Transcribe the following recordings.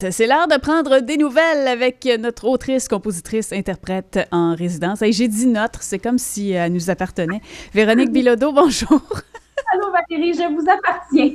C'est l'heure de prendre des nouvelles avec notre autrice, compositrice, interprète en résidence. Hey, j'ai dit notre, c'est comme si elle nous appartenait. Véronique Bilodeau, bonjour. Allô Valérie, je vous appartiens.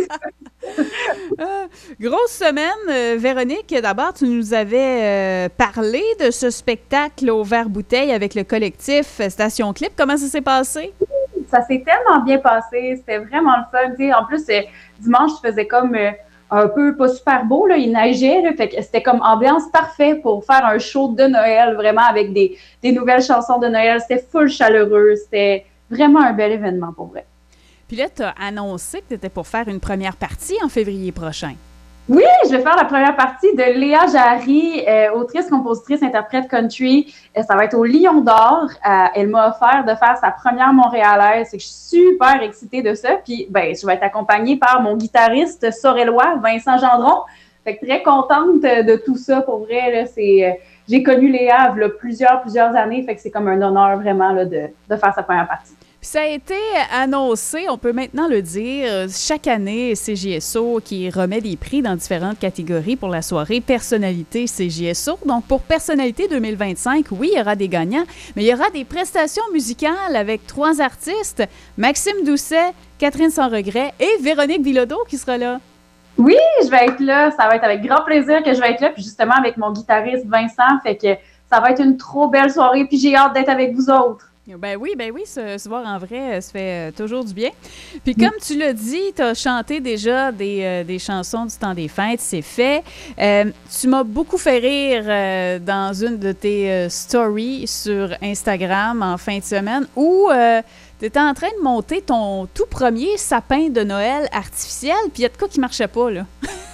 Grosse semaine. Véronique, d'abord, tu nous avais parlé de ce spectacle au verre-bouteille avec le collectif Station Clip. Comment ça s'est passé? Ça s'est tellement bien passé. C'était vraiment le fun. T'sais. En plus, dimanche, je faisais comme un peu pas super beau. Là. Il neigeait. Là, fait que c'était comme ambiance parfaite pour faire un show de Noël, vraiment avec des nouvelles chansons de Noël. C'était full chaleureux. C'était vraiment un bel événement pour vrai. Puis là, tu as annoncé que tu étais pour faire une première partie en février prochain. Oui, je vais faire la première partie de Léa Jarry, autrice, compositrice, interprète country. Ça va être au Lion d'Or. Elle m'a offert de faire sa première montréalaise. Je suis super excitée de ça. Puis, je vais être accompagnée par mon guitariste sorellois, Vincent Gendron. Fait que très contente de tout ça. Pour vrai, là, j'ai connu Léa il y a plusieurs années. Fait que c'est comme un honneur vraiment là, de faire sa première partie. Puis ça a été annoncé, on peut maintenant le dire, chaque année, CJSO qui remet des prix dans différentes catégories pour la soirée Personnalité CJSO. Donc, pour Personnalité 2025, oui, il y aura des gagnants, mais il y aura des prestations musicales avec 3 artistes, Maxime Doucet, Catherine Sans Regret et Véronique Bilodeau qui sera là. Oui, je vais être là. Ça va être avec grand plaisir que je vais être là. Puis justement, avec mon guitariste Vincent, fait que ça va être une trop belle soirée. Puis j'ai hâte d'être avec vous autres. Ben oui, se voir en vrai, ça fait toujours du bien. Puis comme tu l'as dit, tu as chanté déjà des chansons du temps des fêtes, c'est fait. Tu m'as beaucoup fait rire dans une de tes stories sur Instagram en fin de semaine où tu étais en train de monter ton tout premier sapin de Noël artificiel, puis il y a de quoi qui marchait pas, là.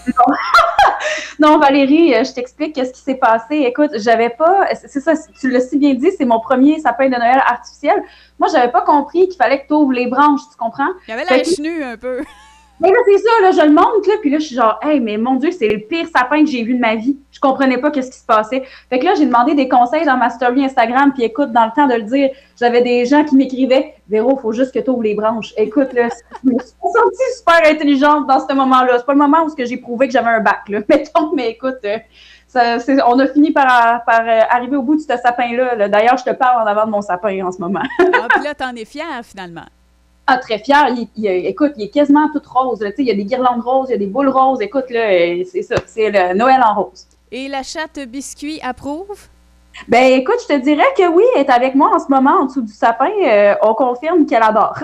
Non, Valérie, je t'explique ce qui s'est passé. Écoute, j'avais pas... C'est ça, tu l'as si bien dit, c'est mon premier sapin de Noël artificiel. Moi, j'avais pas compris qu'il fallait que tu ouvres les branches, tu comprends? Il y avait la chenue un peu. Mais là, c'est ça, là, je le monte, là, puis là, je suis genre, hey, mais mon Dieu, c'est le pire sapin que j'ai vu de ma vie. Je comprenais pas qu'est-ce qui se passait. Fait que là, j'ai demandé des conseils dans ma story Instagram, puis écoute, dans le temps de le dire, j'avais des gens qui m'écrivaient, Véro, faut juste que tu ouvres les branches. Écoute, là, je me suis sentie super intelligente dans ce moment-là. C'est pas le moment où j'ai prouvé que j'avais un bac, là. Mettons, mais écoute, on a fini par arriver au bout de ce sapin-là. Là. D'ailleurs, je te parle en avant de mon sapin en ce moment. Ah, puis là, t'en es fière, finalement. Ah, très fier. Écoute, il est quasiment tout rose. Il y a des guirlandes roses, il y a des boules roses. Écoute, là, c'est ça. C'est le Noël en rose. Et la chatte biscuit approuve? Ben, écoute, je te dirais que oui, elle est avec moi en ce moment en dessous du sapin. On confirme qu'elle adore.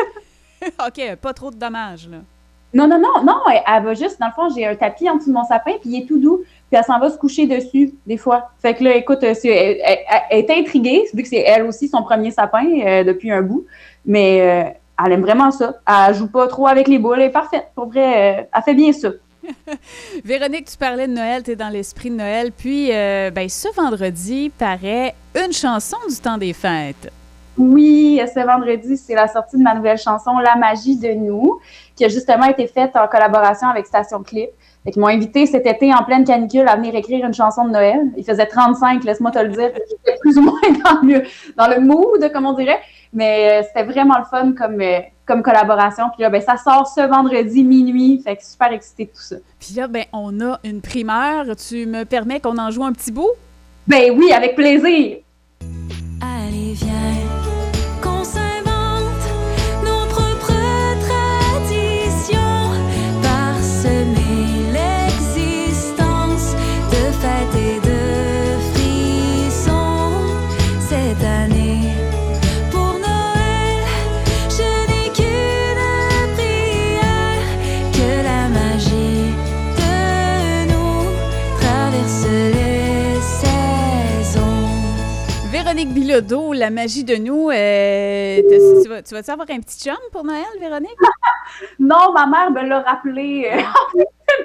OK, pas trop de dommages, là. Non, elle va juste, dans le fond, j'ai un tapis en dessous de mon sapin, puis il est tout doux, puis elle s'en va se coucher dessus, des fois. Fait que là, écoute, elle est intriguée, vu que c'est elle aussi son premier sapin depuis un bout, mais elle aime vraiment ça. Elle joue pas trop avec les boules, elle est parfaite. Pour vrai, elle fait bien ça. Véronique, tu parlais de Noël, tu es dans l'esprit de Noël, puis ce vendredi paraît une chanson du temps des fêtes. Oui, ce vendredi, c'est la sortie de ma nouvelle chanson « La magie de nous », qui a justement été faite en collaboration avec Station Clip. Ils m'ont invité cet été en pleine canicule à venir écrire une chanson de Noël. Il faisait 35, laisse-moi te le dire. J'étais plus ou moins dans le mood, comme on dirait. Mais c'était vraiment le fun comme collaboration. Puis là, ça sort ce vendredi minuit. Fait que super excitée de tout ça. Puis là, on a une primeur. Tu me permets qu'on en joue un petit bout? Ben oui, avec plaisir. Allez, viens. Qu'on s'invente nos propres traditions, parsemer l'existence de fêtes et de frissons. Cette année, pour Noël, je n'ai qu'une prière, que la magie de nous traverse les saisons. Véronique Bilodeau, la magie de nous. Tu vas-tu avoir un petit chum pour Noël, Véronique? Non, ma mère me l'a rappelé. Elle me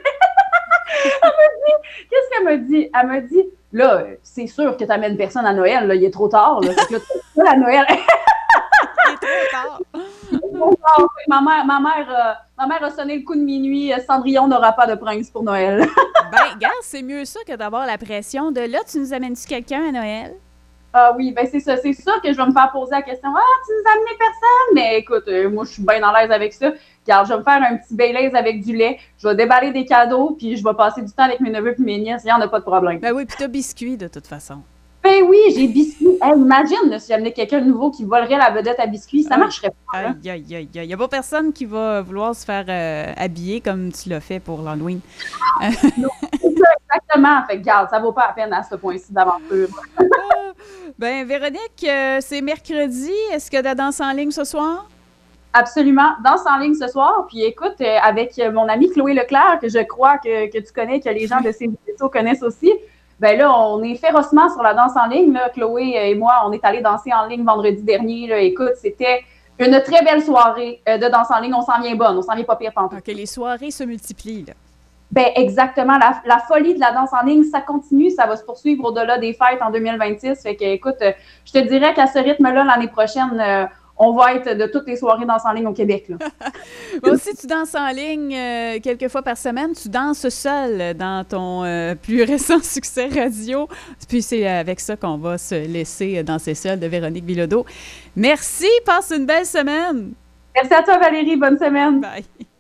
dit, qu'est-ce qu'elle me dit? Elle me dit, là, c'est sûr que tu amènes personne à Noël, là, il est trop tard. Là, là, pas à Noël. Il est trop tard. Il est trop tard. Ma mère a sonné le coup de minuit. Cendrillon n'aura pas de prince pour Noël. Regarde, c'est mieux ça que d'avoir la pression de là, tu nous amènes-tu quelqu'un à Noël? Ah oui, ben c'est ça. C'est ça que je vais me faire poser la question. Ah, tu nous as amené personne? Mais écoute, moi, je suis bien à l'aise avec ça. Regarde, je vais me faire un petit Baileys avec du lait. Je vais déballer des cadeaux, puis je vais passer du temps avec mes neveux et mes nièces. Il n'y en a pas de problème. Ben oui, puis t'as biscuit de toute façon. Ben oui, j'ai biscuit. Hey, imagine là, si j'amenais quelqu'un de nouveau qui volerait la vedette à biscuit. Ça marcherait pas. Hein? Aïe, aïe, aïe, aïe. Il n'y a pas personne qui va vouloir se faire habiller comme tu l'as fait pour l'Halloween. Non, c'est ça, exactement. Fait que, regarde, ça vaut pas la peine à ce point-ci d'aventure. Ben, Véronique, c'est mercredi. Est-ce que de la danse en ligne ce soir? Absolument. Danse en ligne ce soir. Puis écoute, avec mon amie Chloé Leclerc, que je crois que tu connais, que les gens de ces émissions connaissent aussi, ben là, on est férocement sur la danse en ligne. Là. Chloé et moi, on est allés danser en ligne vendredi dernier. Là. Écoute, c'était une très belle soirée de danse en ligne. On s'en vient bonne, on s'en vient pas pire tantôt. OK, les soirées se multiplient, là. Ben exactement. La folie de la danse en ligne, ça continue. Ça va se poursuivre au-delà des fêtes en 2026. Fait que, écoute, je te dirais qu'à ce rythme-là, l'année prochaine, on va être de toutes les soirées danse en ligne au Québec. Là. Moi aussi, tu danses en ligne quelques fois par semaine. Tu danses seule dans ton plus récent succès radio. Puis c'est avec ça qu'on va se laisser danser seule de Véronique Bilodeau. Merci, passe une belle semaine. Merci à toi, Valérie. Bonne semaine. Bye.